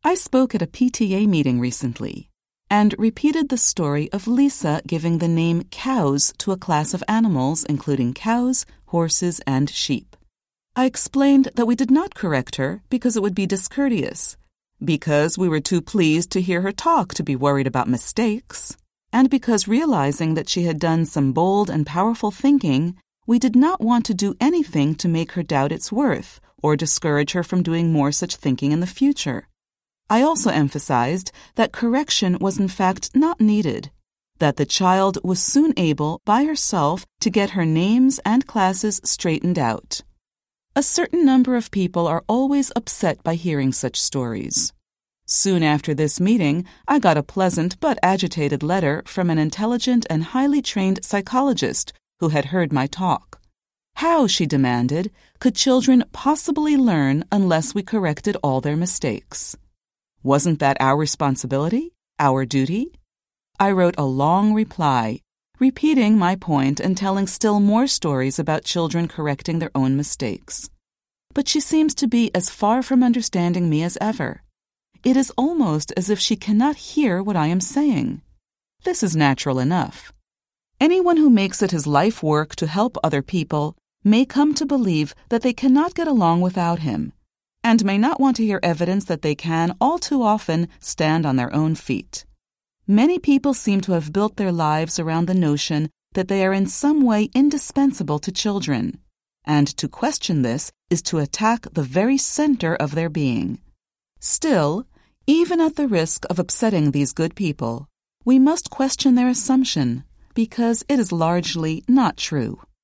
I spoke at a PTA meeting recently and repeated the story of Lisa giving the name cows to a class of animals, including cows, horses, and sheep. I explained that we did not correct her because it would be discourteous, because we were too pleased to hear her talk to be worried about mistakes, and because realizing that she had done some bold and powerful thinking, we did not want to do anything to make her doubt its worth or discourage her from doing more such thinking in the future. I also emphasized that correction was in fact not needed, that the child was soon able by herself to get her names and classes straightened out. A certain number of people are always upset by hearing such stories. Soon after this meeting, I got a pleasant but agitated letter from an intelligent and highly trained psychologist who had heard my talk. How, she demanded, could children possibly learn unless we corrected all their mistakes? Wasn't that our responsibility, our duty? I wrote a long reply, repeating my point and telling still more stories about children correcting their own mistakes. But she seems to be as far from understanding me as ever. It is almost as if she cannot hear what I am saying. This is natural enough. Anyone who makes it his life work to help other people may come to believe that they cannot get along without him, and may not want to hear evidence that they can all too often stand on their own feet. Many people seem to have built their lives around the notion that they are in some way indispensable to children, and to question this is to attack the very center of their being. Still, even at the risk of upsetting these good people, we must question their assumption, because it is largely not true.